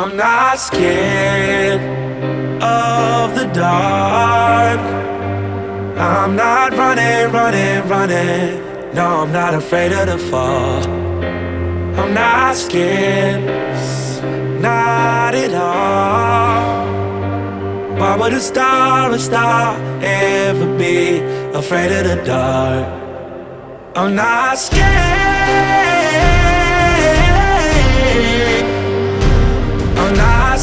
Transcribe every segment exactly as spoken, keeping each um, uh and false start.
I'm not scared of the dark. I'm not running, running, running. No, I'm not afraid of the fall. I'm not scared, not at all. Why would a star, a star ever be afraid of the dark? I'm not scared. I'm not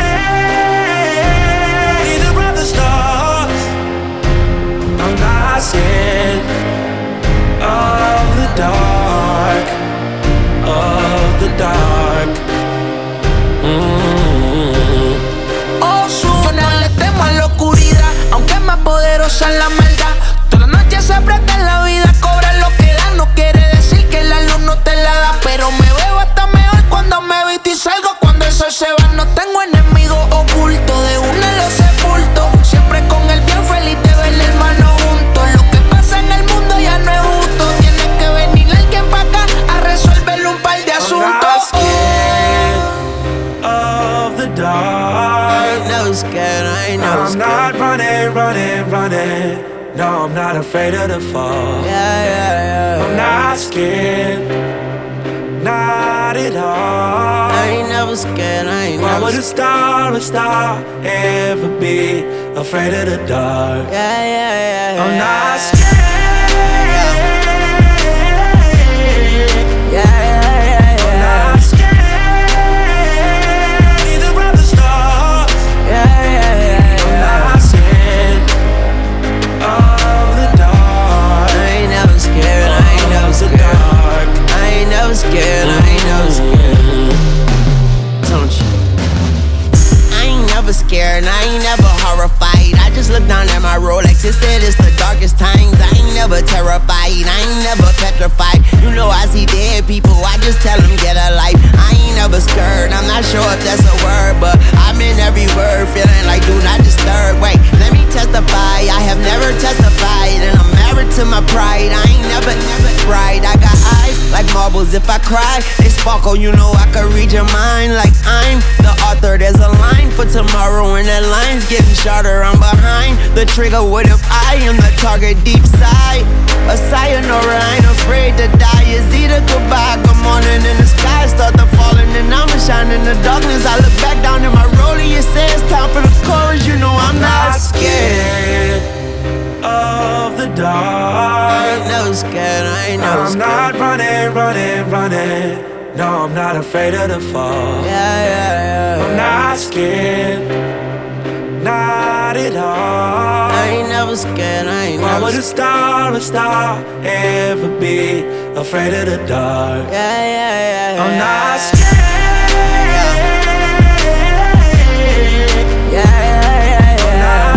scared either of the stars. I'm not scared of the dark, of the dark. Mm-hmm. Oh, su, no le temo a la oscuridad, aunque es más poderosa la maldad. Toda la noche se presta en la vida, cobra lo que da. No quiere decir que la luz no te la da, pero me veo hasta mejor cuando me visto y salgo. Cuando el sol se va, no tengo enemigos ocultos. De una los sepulto, siempre con el bien feliz de ver el hermano juntos. Lo que pasa en el mundo ya no es justo. Tiene que venir alguien pa' acá a resolverle un par de asuntos. I'm not scared of the dark. I ain't never scared, I ain't never I'm scared. not running, running, running. No, I'm not afraid of the fall. Yeah, yeah, yeah. I'm not scared, not at all. I ain't never scared, I ain't Why never would a scared. star, a star ever be afraid of the dark? Yeah, yeah, yeah, yeah. I'm not scared. Yeah, yeah, yeah, I'm yeah. not scared either of the stars. Yeah, yeah, yeah, I'm yeah. not scared of the dark. I ain't never scared, I ain't never Of the scared. dark. I ain't never scared, I ain't never scared. Don't you? I ain't never scared, I ain't never horrified. I just look down at my Rolex, it said it's the darkest times. I ain't never terrified, I ain't never petrified. You know I see dead people, I just tell them get a life. I ain't never scared, I'm not sure if that's a word, but I'm in every word, feeling like do not disturb. Wait, let me testify, I have never testified, and I'm married to my pride. I ain't never, never cried. I got eyes like marbles. If I cry, they sparkle. You know I can read your mind like I'm the author. There's a line for tomorrow, and that line's getting shorter. I'm behind the trigger. What if I am the target deep side? A sayonara, I ain't afraid to die. It's either goodbye, good morning, and the sky start to falling, and I'ma shine in the darkness. I look back down at my rollie, it says time for the chorus. You know I'm not scared of the I dark. ain't never scared, I ain't never I'm scared. not running, running, running. No, I'm not afraid of the fall. Yeah, yeah, yeah. I'm not scared, not at all. I ain't never scared, I ain't Why never would a scared. star, a star ever be afraid of the dark? Yeah, yeah, yeah, I'm yeah. not scared. Yeah, yeah, yeah, I'm yeah. not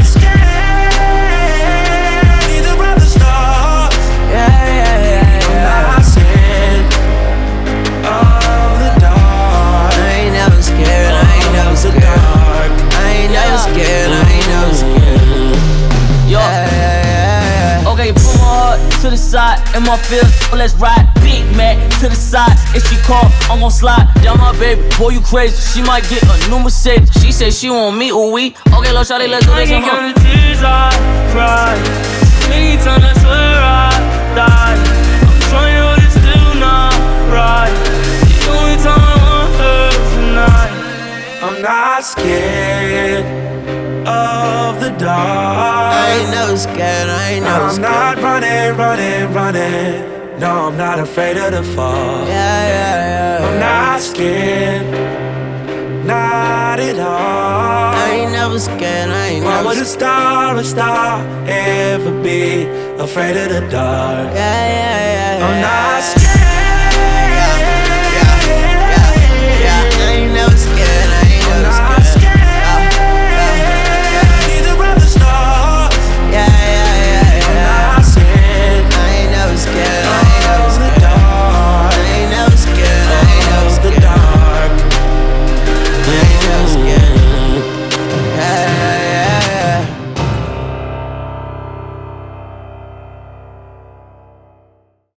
scared either of the stars. Yeah, yeah, yeah, I'm yeah. not scared of the dark. I ain't never scared, I ain't never Of the scared. dark. I ain't never scared, I ain't never scared. Yo, Yeah, yeah, yeah, yeah. okay, put my heart to the side, in my field, let's ride. Big Mac to the side, if she call, I'm gon' slide. Down my baby, boy, you crazy. She might get a new Mercedes. She said she want me, ooh we. Okay, little shawty, let's do this. I Huh? can count the tears I cried. Many times I swear I died. I'm trying, but it's still not right. The only time I want her tonight. I'm not scared of the I dark. ain't never scared, I ain't never I'm scared. not running, running, running. No, I'm not afraid of the fall. Yeah, yeah, yeah. I'm not scared, not at all. I ain't never scared, I ain't Why never would a scared. star, a star ever be afraid of the dark? Yeah, yeah, yeah, I'm yeah. not scared.